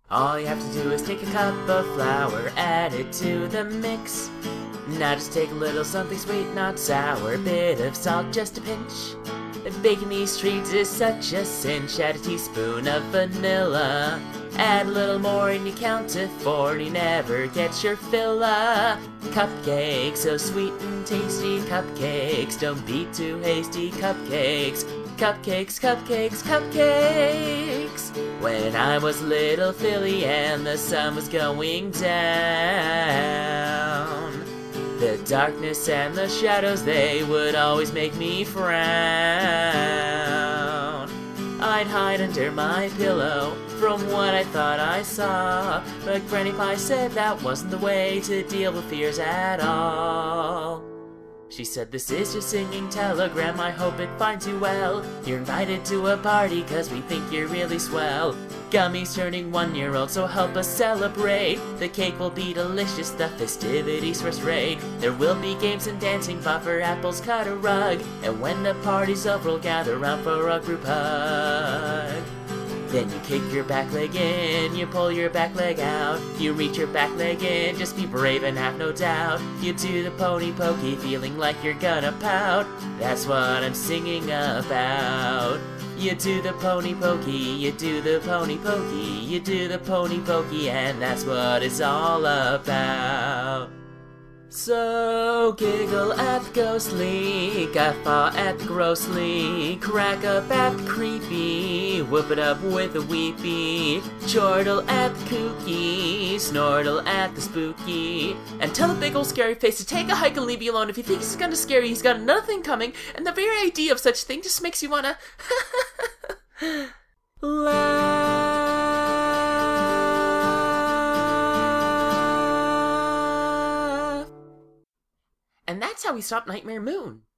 All you have to do is take a cup of flour, add it to the mix. Now just take a little something sweet, not sour, bit of salt, just a pinch. Baking these treats is such a cinch. Add a teaspoon of vanilla, add a little more and you count to 4 and you never get your fill. Cupcakes, so sweet and tasty cupcakes, don't be too hasty. Cupcakes, cupcakes, cupcakes, cupcakes. When I was little Philly and the sun was going down, the darkness and the shadows, they would always make me frown. I'd hide under my pillow from what I thought I saw, but Granny Pie said that wasn't the way to deal with fears at all. She said, "This is your singing telegram, I hope it finds you well. You're invited to a party cause we think you're really swell. Gummy's turning 1-year-old, so help us celebrate. The cake will be delicious, the festivities first rate. There will be games and dancing, pop for apples, cut a rug. And when the party's over, we'll gather round for a group hug." Then you kick your back leg in, you pull your back leg out. You reach your back leg in, just be brave and have no doubt. You do the pony pokey, feeling like you're gonna pout. That's what I'm singing about. You do the pony pokey, you do the pony pokey, you do the pony pokey, and that's what it's all about. So giggle at the ghostly, guffaw at the grossly, crack up at the creepy, whoop it up with a weepy, chortle at the kooky, snortle at the spooky, and tell a big old scary face to take a hike and leave you alone. If you think he's gonna scare you, he's got another thing coming, and the very idea of such thing just makes you wanna laugh. And that's how we stop Nightmare Moon.